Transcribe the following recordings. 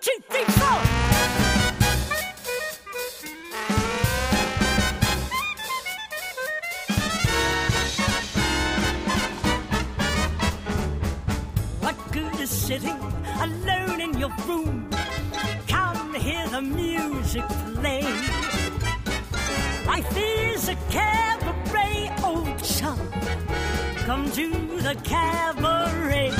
two, three, four. What good is sitting alone in your room? Come hear the music play. Life is a cabaret, old chum. Come to the cabaret.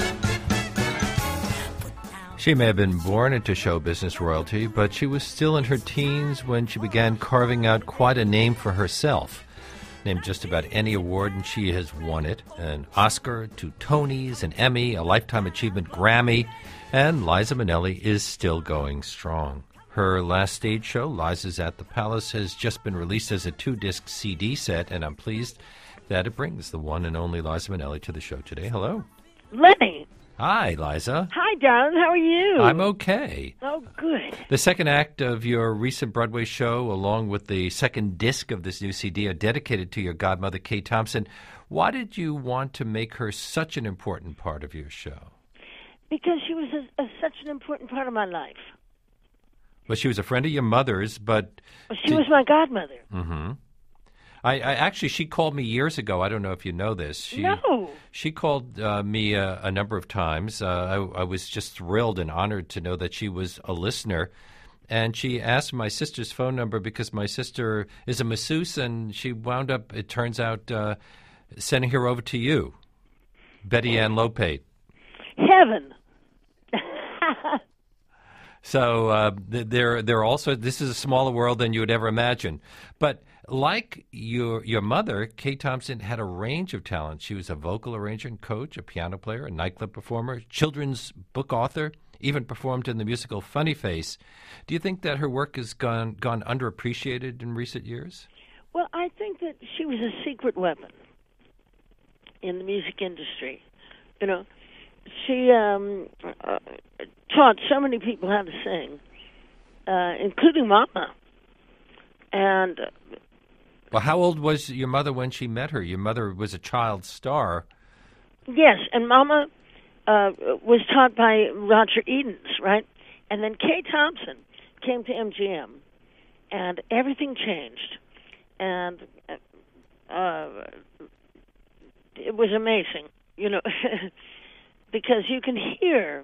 She may have been born into show business royalty, but she was still in her teens when she began carving out quite a name for herself. Named just about any award, and she has won it. An Oscar, 2 Tonys, an Emmy, a Lifetime Achievement Grammy, and Liza Minnelli is still going strong. Her last stage show, Liza's at the Palace, has just been released as a 2-disc CD set, and I'm pleased that it brings the one and only Liza Minnelli to the show today. Hello. Lenny. Hi, Liza. Hi, darling. How are you? I'm okay. Oh, good. The second act of your recent Broadway show, along with the second disc of this new CD, are dedicated to your godmother, Kay Thompson. Why did you want to make her such an important part of your show? Because she was such an important part of my life. Well, she was a friend of your mother's, but... Well, she was my godmother. Mm-hmm. I actually, she called me years ago. I don't know if you know this. No. She called me a number of times. I was just thrilled and honored to know that she was a listener. And she asked my sister's phone number because my sister is a masseuse, and she wound up, it turns out, sending her over to you, Betty Ann Lopate. Heaven. So they're also, this is a smaller world than you would ever imagine. But like your mother, Kay Thompson had a range of talents. She was a vocal arranger and coach, a piano player, a nightclub performer, children's book author, even performed in the musical Funny Face. Do you think that her work has gone underappreciated in recent years? Well, I think that she was a secret weapon in the music industry. You know, she taught so many people how to sing, including Mama. And well, how old was your mother when she met her? Your mother was a child star. Yes, and Mama was taught by Roger Edens, right? And then Kay Thompson came to MGM, and everything changed. And it was amazing, you know, because you can hear.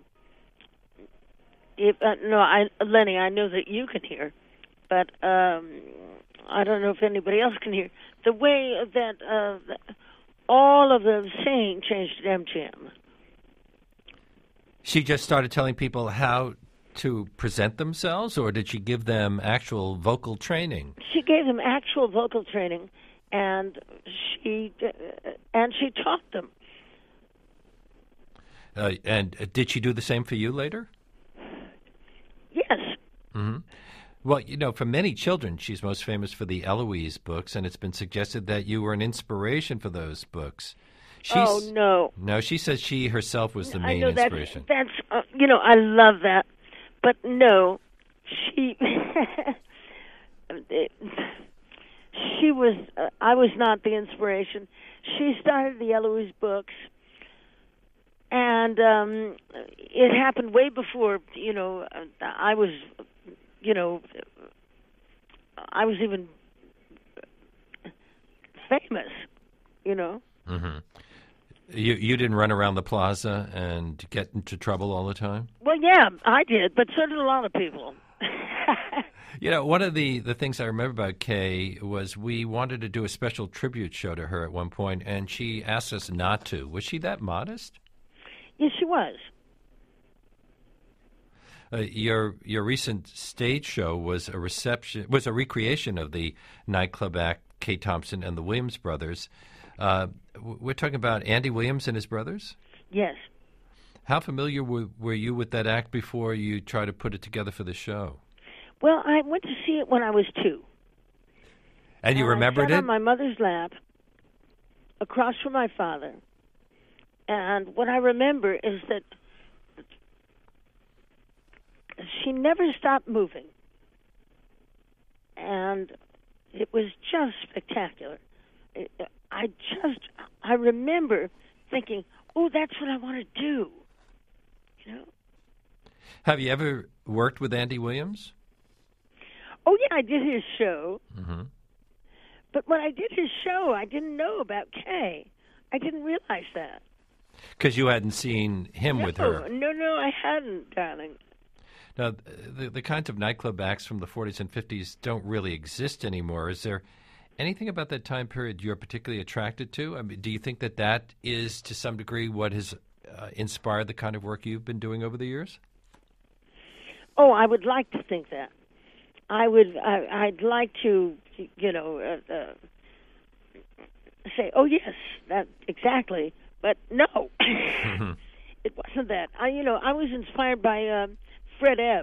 Lenny, I know that you can hear, but I don't know if anybody else can hear the way that all of the singing changed at MGM. She just started telling people how to present themselves, or did she give them actual vocal training? She gave them actual vocal training, and she taught them. And did she do the same for you later? Yes. Mm-hmm. Well, you know, for many children, she's most famous for the Eloise books, and it's been suggested that you were an inspiration for those books. Oh, no. No, she says she herself was the main inspiration. That's I love that. But no, she was, I was not the inspiration. She started the Eloise books, and it happened way before, I was even famous, Mm-hmm. You didn't run around the plaza and get into trouble all the time? Well, yeah, I did, but so did a lot of people. One of the things I remember about Kay was we wanted to do a special tribute show to her at one point, and she asked us not to. Was she that modest? Yes, she was. Your recent stage show was a recreation of the nightclub act Kay Thompson and the Williams Brothers. We're talking about Andy Williams and his brothers? Yes. How familiar were you with that act before you tried to put it together for the show? Well, I went to see it when I was 2. And you remembered I sat it? on my mother's lap, across from my father. And what I remember is that she never stopped moving. And it was just spectacular. I remember thinking, oh, that's what I want to do, Have you ever worked with Andy Williams? Oh, yeah, I did his show. Mm-hmm. But when I did his show, I didn't know about Kay. I didn't realize that. Because you hadn't seen him with her. No, I hadn't, darling. Now, the kinds of nightclub acts from the 40s and 50s don't really exist anymore. Is there anything about that time period you're particularly attracted to? I mean, do you think that that is, to some degree, what has inspired the kind of work you've been doing over the years? Oh, I would like to think that. I'd like to, say, oh, yes, that exactly. But no, it wasn't that. I was inspired by Fred Ebb.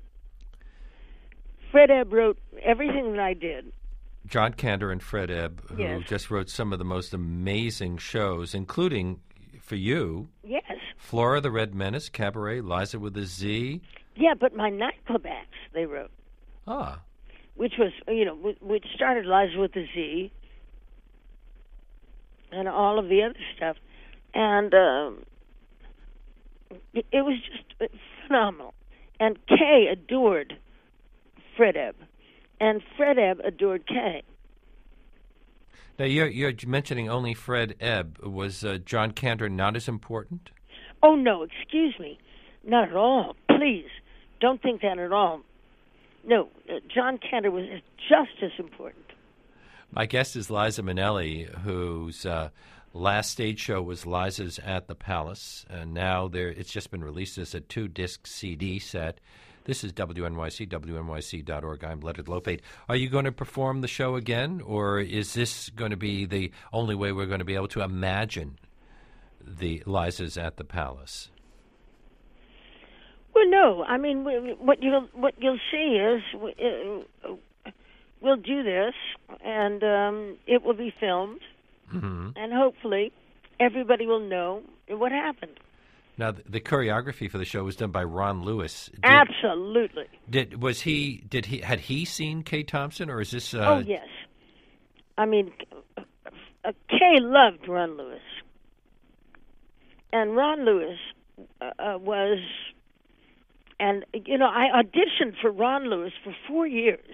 Fred Ebb wrote everything that I did. John Kander and Fred Ebb, who Yes. just wrote some of the most amazing shows, including, for you, Yes. Flora the Red Menace, Cabaret, Liza with a Z. Yeah, but my nightclub acts they wrote, Ah, which was, which started Liza with a Z and all of the other stuff. And it was just phenomenal. And Kay adored Fred Ebb, and Fred Ebb adored Kay. now you're mentioning only Fred Ebb. Was John Kander not as important? Oh, no, excuse me. Not at all. Please, don't think that at all. No, John Kander was just as important. My guest is Liza Minnelli, whose last stage show was Liza's at the Palace, and now it's just been released as a 2-disc CD set. This is WNYC, WNYC.org. I'm Leonard Lopate. Are you going to perform the show again, or is this going to be the only way we're going to be able to imagine the Liza's at the Palace? Well, no. I mean, what you'll see is we'll do this, and it will be filmed, and hopefully everybody will know what happened. Now, the choreography for the show was done by Ron Lewis. Absolutely. Had he seen Kay Thompson, or is this? Oh, yes. I mean, Kay loved Ron Lewis, and Ron Lewis was. And, I auditioned for Ron Lewis for 4 years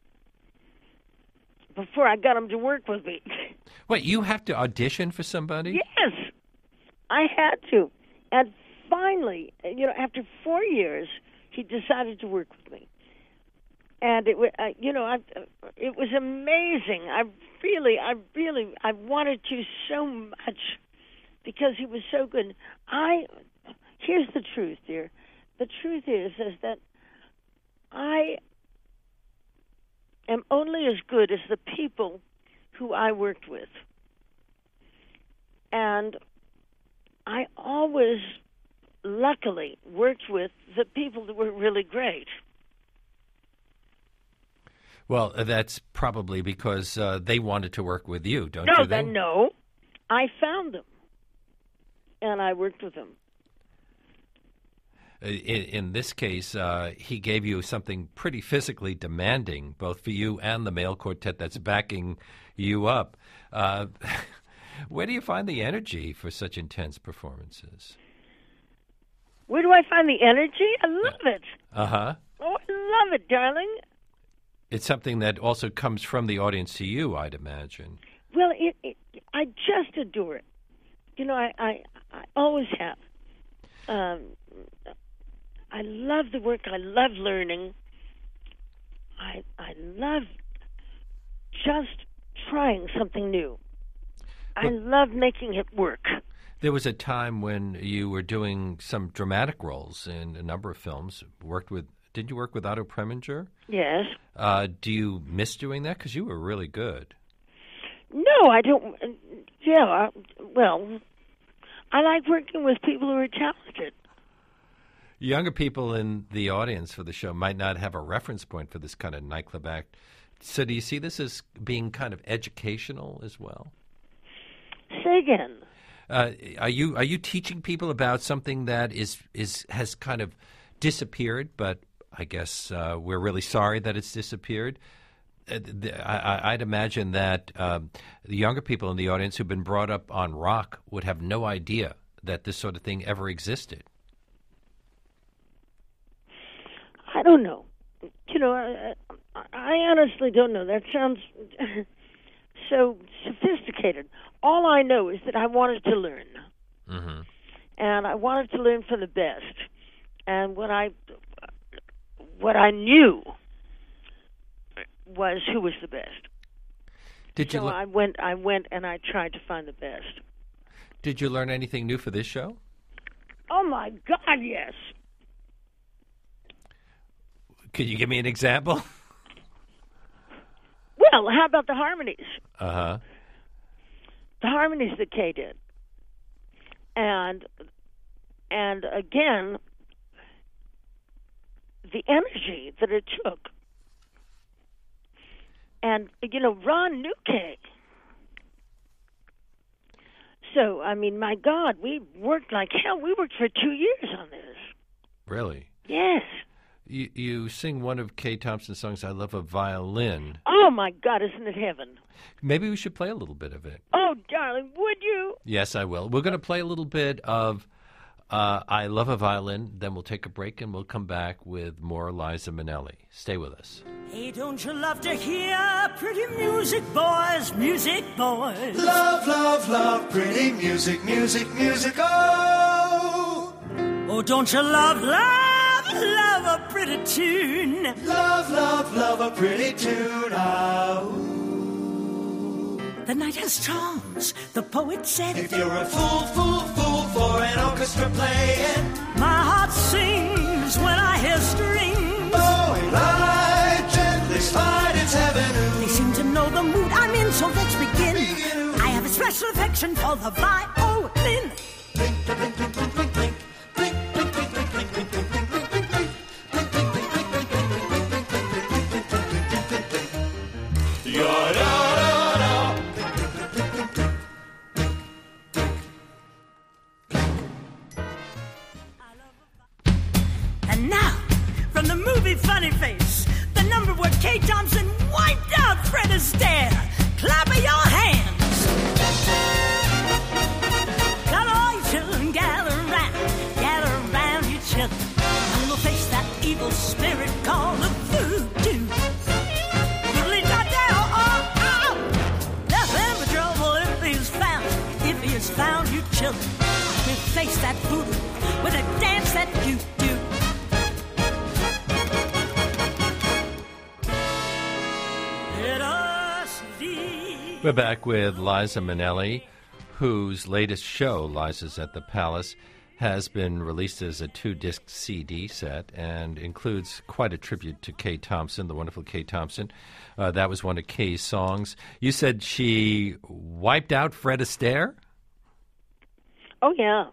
before I got him to work with me. Wait, you have to audition for somebody? Yes, I had to. And finally, after 4 years, he decided to work with me. And it was amazing. I wanted to so much because he was so good. Here's the truth, dear. The truth is that I am only as good as the people who I worked with. And I always, luckily, worked with the people that were really great. Well, that's probably because they wanted to work with you, don't you think? No. I found them, and I worked with them. In this case, he gave you something pretty physically demanding, both for you and the male quartet that's backing you up. Where do you find the energy for such intense performances? Where do I find the energy? I love it. Uh-huh. Oh, I love it, darling. It's something that also comes from the audience to you, I'd imagine. Well, I just adore it. I always have. I love the work. I love learning. I love just trying something new. I love making it work. There was a time when you were doing some dramatic roles in a number of films. Did you work with Otto Preminger? Yes. Do you miss doing that? Because you were really good. No, I don't. Yeah, well, I like working with people who are talented. Younger people in the audience for the show might not have a reference point for this kind of nightclub act. So do you see this as being kind of educational as well? Say again. Are you teaching people about something that has kind of disappeared, but I guess we're really sorry that it's disappeared? I'd imagine that the younger people in the audience who've been brought up on rock would have no idea that this sort of thing ever existed. don't know. I honestly don't know. That sounds so sophisticated. All I know is that I wanted to learn. Mm-hmm. And I wanted to learn from the best. And what I knew was who was the best. I went and I tried to find the best. Did you learn anything new for this show? Oh my God, yes. Could you give me an example? Well, how about the harmonies? Uh-huh. The harmonies that Kay did. And again, the energy that it took. And, Ron knew Kay. So, I mean, my God, we worked like hell. We worked for 2 years on this. Really? Yes. You sing one of Kay Thompson's songs, I Love a Violin. Oh, my God, isn't it heaven? Maybe we should play a little bit of it. Oh, darling, would you? Yes, I will. We're going to play a little bit of I Love a Violin, then we'll take a break and we'll come back with more Liza Minnelli. Stay with us. Hey, don't you love to hear pretty music, boys, music, boys? Love, love, love, pretty music, music, music, oh! Oh, don't you love, love, love a pretty tune? Love, love, love a pretty tune, oh! The night has charms, the poet said. If you're a fool, fool, fool for an orchestra playing, my heart sings when I hear strings. Bowing light, gently slide, it's heaven. They seem to know the mood I'm in, so let's begin. I have a special affection for the violin. Blink, blink, blink, blink, blink, blink. And now, from the movie Funny Face, the number where Kay Thompson wiped out Fred Astaire. Clap your hands. Come on, you children, gather around you children. And we'll face that evil spirit called the voodoo. Nothing but trouble if he is found, you children. We'll face that voodoo with a dance that you do. We're back with Liza Minnelli, whose latest show, Liza's at the Palace, has been released as a 2-disc CD set and includes quite a tribute to Kay Thompson, the wonderful Kay Thompson. That was one of Kay's songs. You said she wiped out Fred Astaire? Oh, yeah.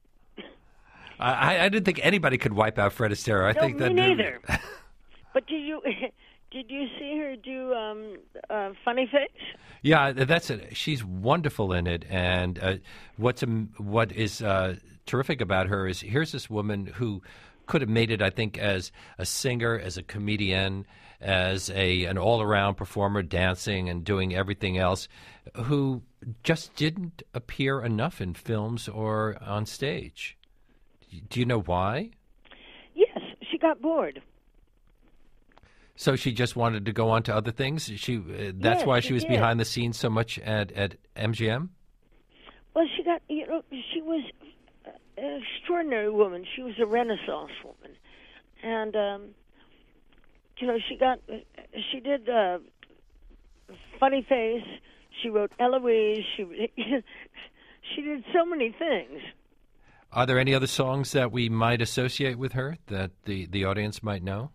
I didn't think anybody could wipe out Fred Astaire. I think me neither. But did you see her do Funny Face? Yeah, that's it. She's wonderful in it, and what is terrific about her is here's this woman who could have made it, I think, as a singer, as a comedian, as an all-around performer, dancing and doing everything else, who just didn't appear enough in films or on stage. Do you know why? Yes, she got bored. So she just wanted to go on to other things? That's why she was did. behind the scenes so much at MGM? Well, she was an extraordinary woman. She was a Renaissance woman. And, she did Funny Face. She wrote Eloise. She did so many things. Are there any other songs that we might associate with her that the audience might know?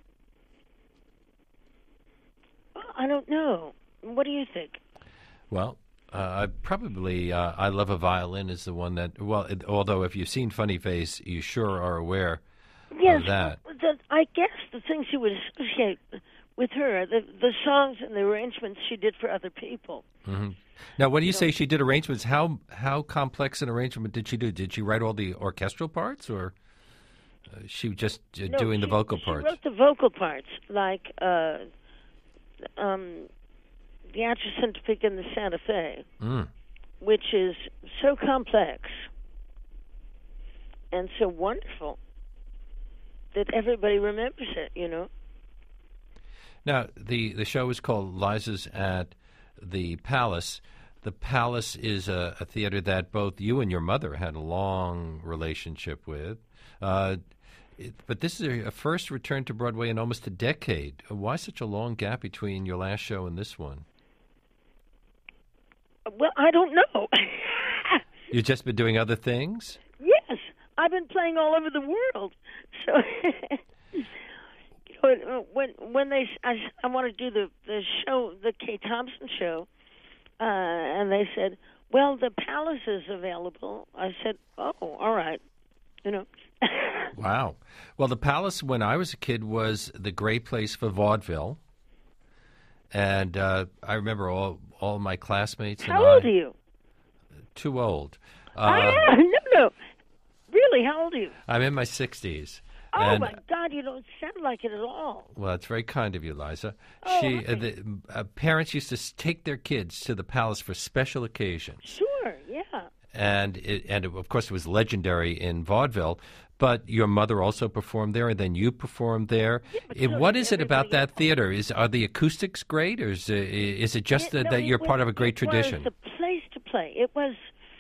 I don't know. What do you think? Well, probably I Love a Violin is the one that, although if you've seen Funny Face, you sure are aware of that. I guess the things you would associate with her, the songs and the arrangements she did for other people. Mm-hmm. Now, when you say she did arrangements, how complex an arrangement did she do? Did she write all the orchestral parts, or she just doing the vocal parts? She wrote the vocal parts, like the Atchison Topeka and the Santa Fe, which is so complex and so wonderful. that everybody remembers it, you know. Now, the show is called Liza's at the Palace. The Palace is a theater that both you and your mother had a long relationship with. But this is a first return to Broadway in almost a decade. Why such a long gap between your last show and this one? Well, I don't know. You've just been doing other things? Yes, I've been playing all over the world. So, you know, when I want to do the show, the Kay Thompson show, and they said, "Well, the Palace is available." I said, "Oh, all right," you know. Wow. Well, the Palace, when I was a kid, was the great place for vaudeville. And I remember all my classmates and How old are you? Too old. No. Really, how old are you? I'm in my 60s. Oh, and, my God, you don't sound like it at all. Well, it's very kind of you, Liza. Oh, Parents used to take their kids to the Palace for special occasions. Sure, yeah. And of course, it was legendary in vaudeville. But your mother also performed there, and then you performed there. Yeah, what is it about that theater? Are the acoustics great, or is it just that you're part of a great tradition? It was the place to play. It was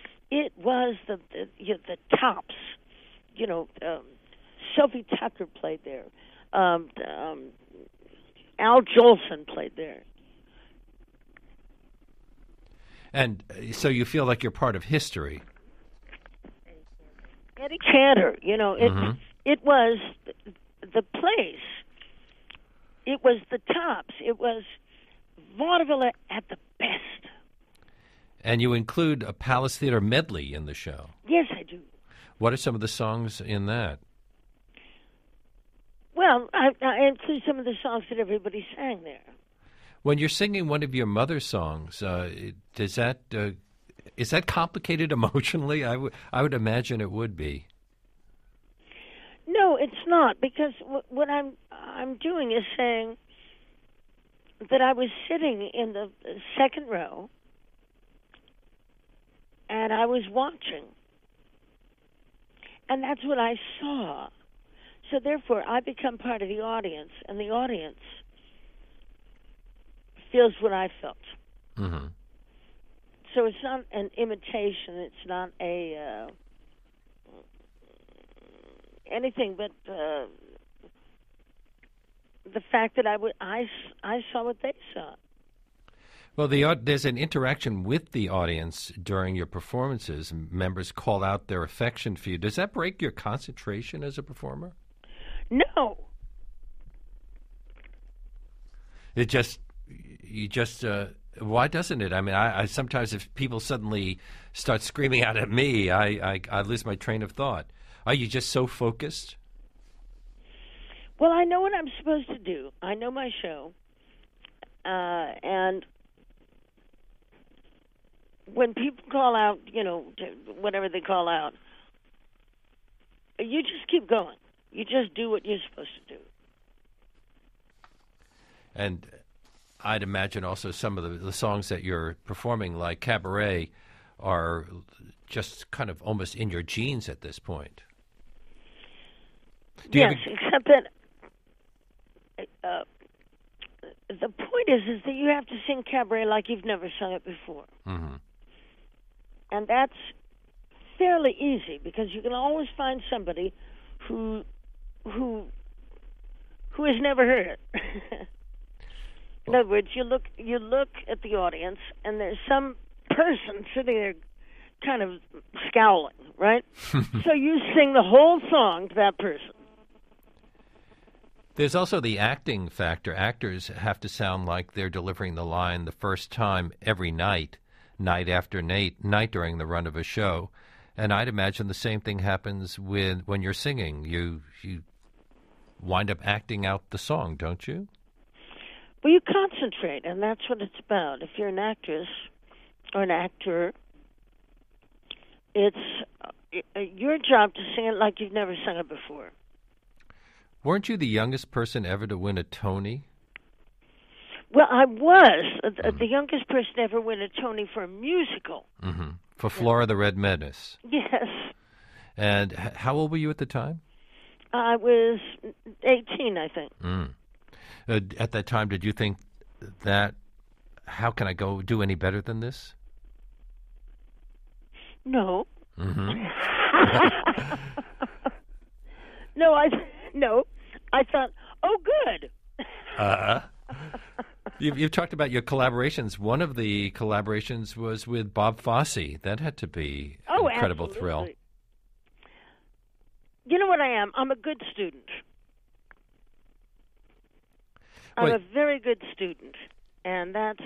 the tops. You know, Sophie Tucker played there. Al Jolson played there. And so you feel like you're part of history. Eddie Cantor, you know, it was the place. It was the tops. It was vaudeville at the best. And you include a Palace Theater medley in the show. Yes, I do. What are some of the songs in that? Well, I include some of the songs that everybody sang there. When you're singing one of your mother's songs, is that complicated emotionally? I would imagine it would be. No, it's not, because what I'm doing is saying that I was sitting in the second row and I was watching, and that's what I saw. So therefore, I become part of the audience, and the audience feels what I felt. Mm-hmm. So it's not an imitation. It's not anything but the fact that I saw what they saw. Well, there's an interaction with the audience during your performances. Members call out their affection for you. Does that break your concentration as a performer? No. Why doesn't it? I mean, I sometimes if people suddenly start screaming out at me, I lose my train of thought. Are you just so focused? Well, I know what I'm supposed to do. I know my show. And when people call out, you know, whatever they call out, you just keep going. You just do what you're supposed to do. And I'd imagine also some of the songs that you're performing, like Cabaret, are just kind of almost in your genes at this point. Yes, except that the point is that you have to sing Cabaret like you've never sung it before. Mm-hmm. And that's fairly easy, because you can always find somebody who has never heard it. In other words, you look at the audience, and there's some person sitting there kind of scowling, right? So you sing the whole song to that person. There's also the acting factor. Actors have to sound like they're delivering the line the first time every night, night after night during the run of a show. And I'd imagine the same thing happens when you're singing. You wind up acting out the song, don't you? Well, you concentrate, and that's what it's about. If you're an actress or an actor, it's your job to sing it like you've never sung it before. Weren't you the youngest person ever to win a Tony? Well, I was the youngest person to ever win a Tony for a musical. Mm-hmm. For Flora the Red Menace. Yes. And how old were you at the time? I was 18, I think. At that time, did you think that, how can I go do any better than this? No. Mm-hmm. No, I thought, oh, good. You've talked about your collaborations. One of the collaborations was with Bob Fosse. That had to be an incredible thrill. You know what I am? I'm a good student. I'm a very good student, and that's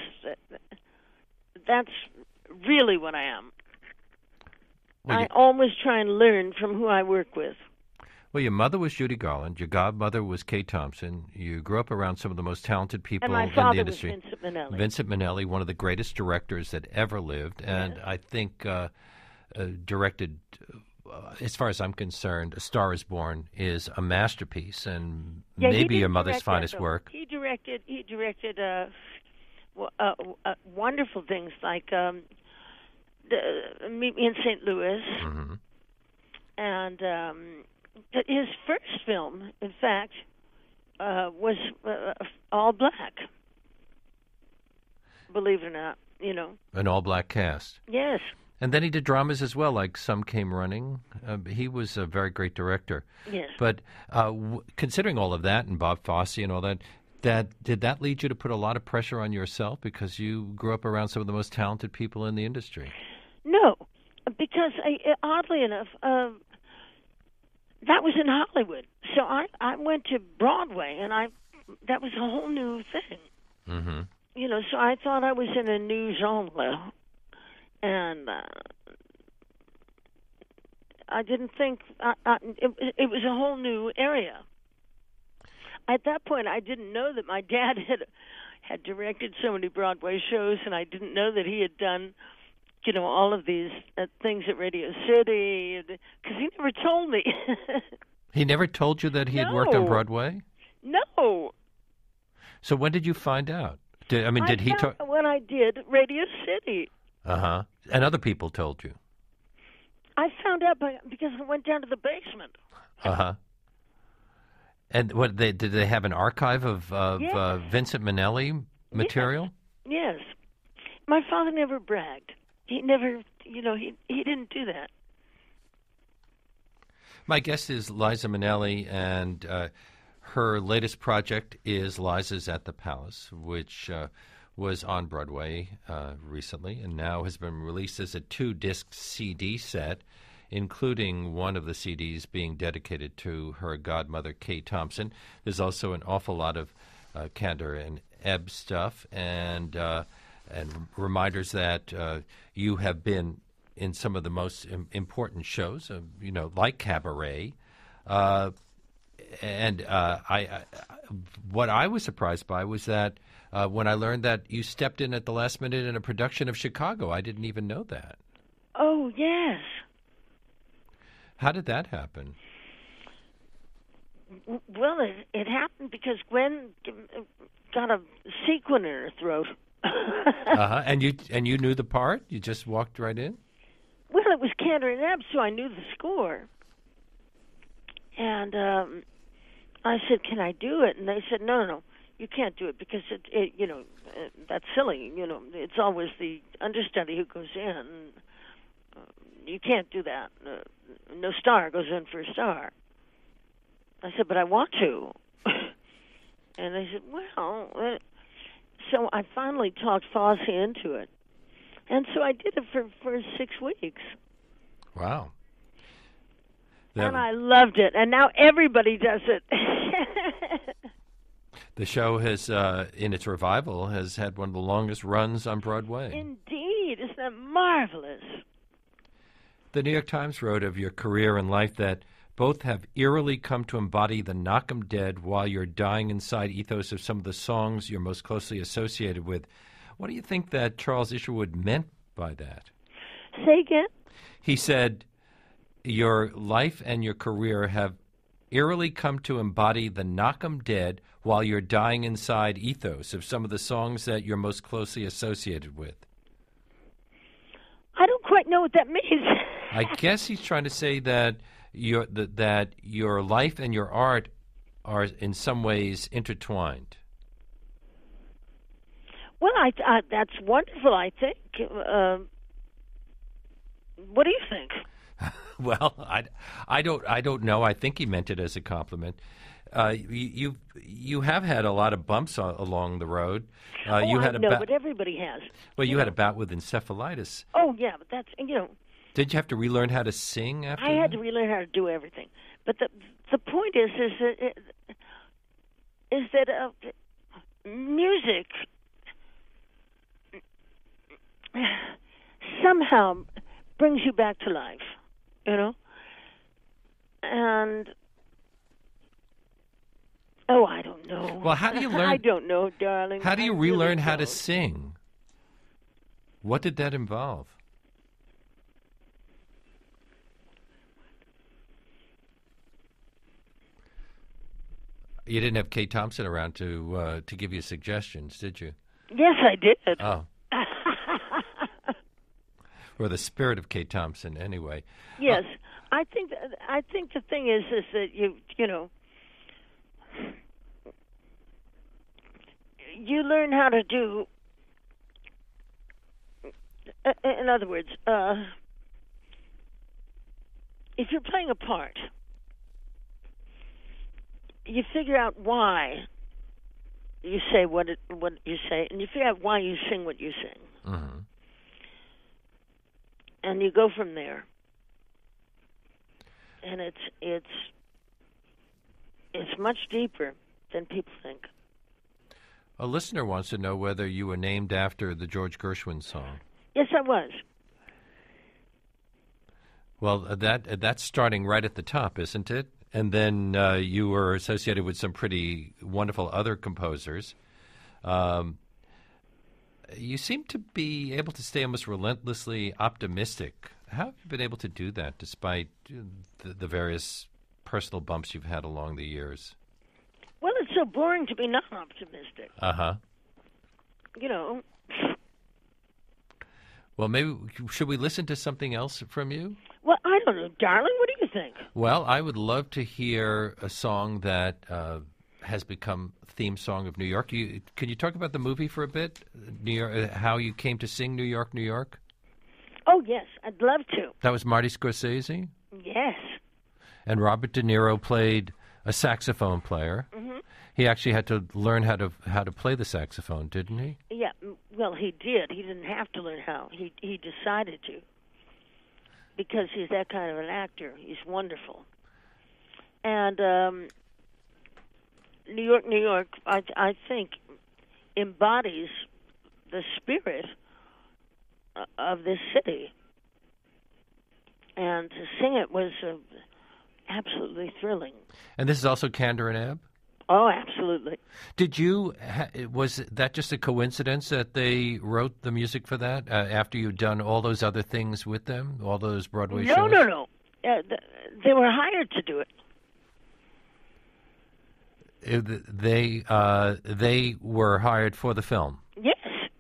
really what I am. I always try and learn from who I work with. Well, your mother was Judy Garland. Your godmother was Kate Thompson. You grew up around some of the most talented people in the industry. And my father was Vincent Minnelli. Vincent Minnelli, one of the greatest directors that ever lived, and I think directed, as far as I'm concerned, A Star Is Born is a masterpiece, and maybe your mother's finest work. He directed wonderful things like Meet Me in St. Louis, and his first film, in fact, was all black. Believe it or not, An all-black cast. Yes. And then he did dramas as well, like Some Came Running. He was a very great director. Yes. But considering all of that and Bob Fosse and all that, did that lead you to put a lot of pressure on yourself because you grew up around some of the most talented people in the industry? No, because oddly enough, that was in Hollywood. So I went to Broadway, and that was a whole new thing. Mm-hmm. So I thought I was in a new genre, and I didn't think it was a whole new area. At that point, I didn't know that my dad had directed so many Broadway shows, and I didn't know that he had done, all of these things at Radio City, because he never told me. He never told you that he had worked on Broadway? No. So when did you find out? Did he talk? When I did Radio City. Uh-huh. And other people told you? I found out because I went down to the basement. Uh-huh. And did they have an archive of Vincent Minnelli material? Yes. My father never bragged. He never, he didn't do that. My guest is Liza Minnelli, and her latest project is Liza's at the Palace, which was on Broadway recently and now has been released as a 2-disc CD set, including one of the CDs being dedicated to her godmother, Kate Thompson. There's also an awful lot of Kander and Ebb stuff and reminders that you have been in some of the most important shows, like Cabaret. What I was surprised by was that when I learned that you stepped in at the last minute in a production of Chicago. I didn't even know that. Oh, yes. How did that happen? Well, it happened because Gwen got a sequin in her throat. And you knew the part? You just walked right in? Well, it was Kander and Ebb, so I knew the score. And I said, "Can I do it?" And they said, "No, you can't do it because that's silly. It's always the understudy who goes in. You can't do that. No star goes in for a star." I said, "But I want to." And they said, "Well." So I finally talked Fosse into it. And so I did it for 6 weeks. Wow. And I loved it. And now everybody does it. The show has, in its revival, has had one of the longest runs on Broadway. Indeed. Isn't that marvelous? The New York Times wrote of your career and life that both have eerily come to embody the knock 'em dead while you're dying inside ethos of some of the songs you're most closely associated with. What do you think that Charles Isherwood meant by that? Say again? He said, your life and your career have eerily come to embody the knock 'em dead while you're dying inside ethos of some of the songs that you're most closely associated with. I don't quite know what that means. I guess he's trying to say that that your life and your art are in some ways intertwined. Well, that's wonderful, I think. What do you think? Well, I don't know. I think he meant it as a compliment. You have had a lot of bumps along the road. You had but everybody has. Well, you had a bout with encephalitis. Oh yeah, but that's Did you have to relearn how to sing after? I had to relearn how to do everything. But the point is that music somehow brings you back to life, and I don't know. Well, how do you learn? I don't know, darling. How do you relearn how to sing? What did that involve? You didn't have Kate Thompson around to give you suggestions, did you? Yes, I did. Oh. Or the spirit of Kate Thompson, anyway. Yes, I think the thing is that you learn how to do. In other words, if you're playing a part, you figure out why you say what you say, and you figure out why you sing what you sing. Mm-hmm. And you go from there. And it's much deeper than people think. A listener wants to know whether you were named after the George Gershwin song. Yes, I was. Well, that's starting right at the top, isn't it? And then you were associated with some pretty wonderful other composers. You seem to be able to stay almost relentlessly optimistic. How have you been able to do that despite the various personal bumps you've had along the years? Well, it's so boring to be not optimistic. Uh-huh. Well, maybe should we listen to something else from you? Well, I don't know, darling. What do you think? Well, I would love to hear a song that has become theme song of New York. Could you talk about the movie for a bit? New York, how you came to sing New York, New York? Oh, yes, I'd love to. That was Marty Scorsese? Yes. And Robert De Niro played a saxophone player. Mm-hmm. He actually had to learn how to play the saxophone, didn't he? Yeah, well, he did. He didn't have to learn how. He decided to. Because he's that kind of an actor. He's wonderful. And New York, New York, I think, embodies the spirit of this city. And to sing it was absolutely thrilling. And this is also Kander and Ebb? Oh, absolutely. Did you, was that just a coincidence that they wrote the music for that after you'd done all those other things with them, all those Broadway shows? No. They were hired to do it. They were hired for the film? Yes.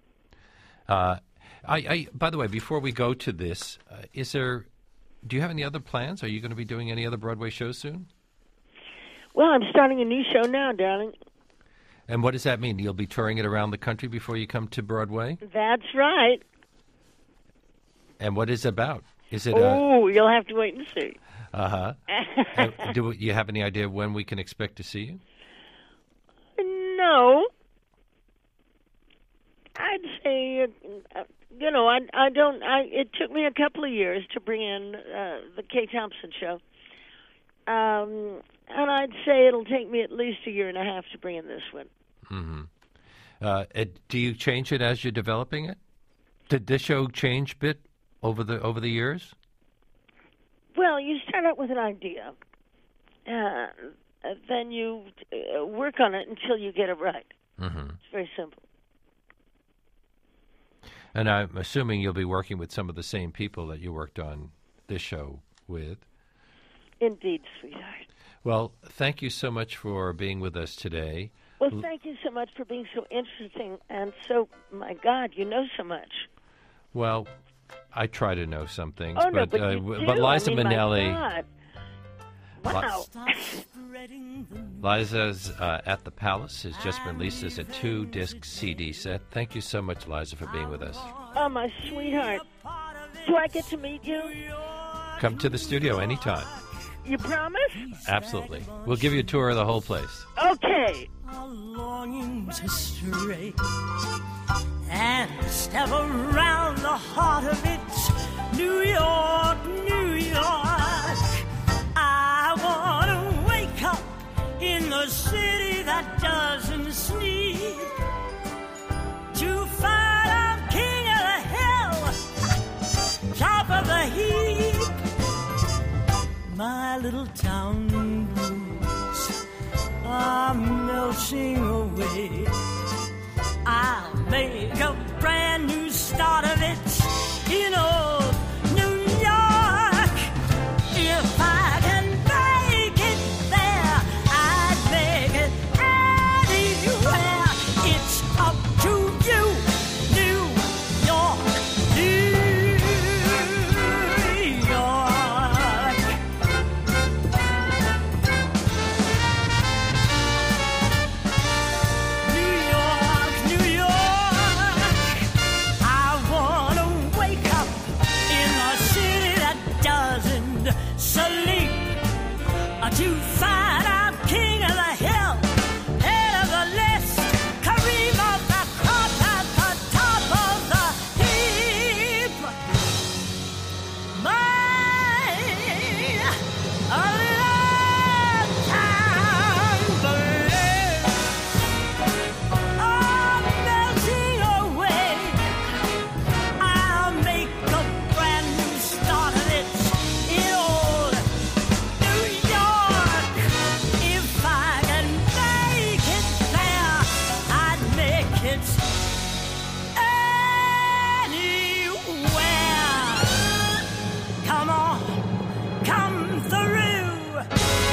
By the way, before we go to this, do you have any other plans? Are you going to be doing any other Broadway shows soon? Well, I'm starting a new show now, darling. And what does that mean? You'll be touring it around the country before you come to Broadway? That's right. And what is it about? Is it? You'll have to wait and see. Uh-huh. Do you have any idea when we can expect to see you? No. I'd say, I don't. It took me a couple of years to bring in the Kate Thompson show. And I'd say it'll take me at least a year and a half to bring in this one. Mm-hmm. Do you change it as you're developing it? Did this show change a bit over the years? Well, you start out with an idea, then you work on it until you get it right. Mm-hmm. It's very simple. And I'm assuming you'll be working with some of the same people that you worked on this show with. Indeed, sweetheart. Well, thank you so much for being with us today. Well, thank you so much for being so interesting and so, my God, you know so much. Well, I try to know some things, but Liza Minnelli. My God. Wow. Liza's At the Palace has just been released as a 2-disc CD set. Thank you so much, Liza, for being with us. Oh, my sweetheart. Do I get to meet you? Come to the studio anytime. You promise? Absolutely. We'll give you a tour of the whole place. Okay. A longing to stray and step around the heart of it. New York, New York. I want to wake up in the city that doesn't sleep, to find I'm king of the hill, top of the heap. My little town blues are melting away. I'll make a brand new start of it in old New York. If I can make it there, I'd make it anywhere. It's up to you, New York, New York. New York, New York. I wanna wake up in a city that doesn't sleep, to find I'm king of the hill, head of the list, Kareem of the crop at the top of the heap. My little town blues are melting away. I'll make a brand new start of it in old New York. If I can make it there, I'd make it anywhere. Come on, come through.